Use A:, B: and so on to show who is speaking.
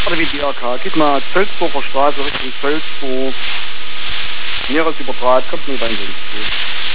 A: Oder wie die AK. Gib mal Zölzburger Straße Richtung Zölzburg. Meeresüberdraht, kommt nur dein Weg.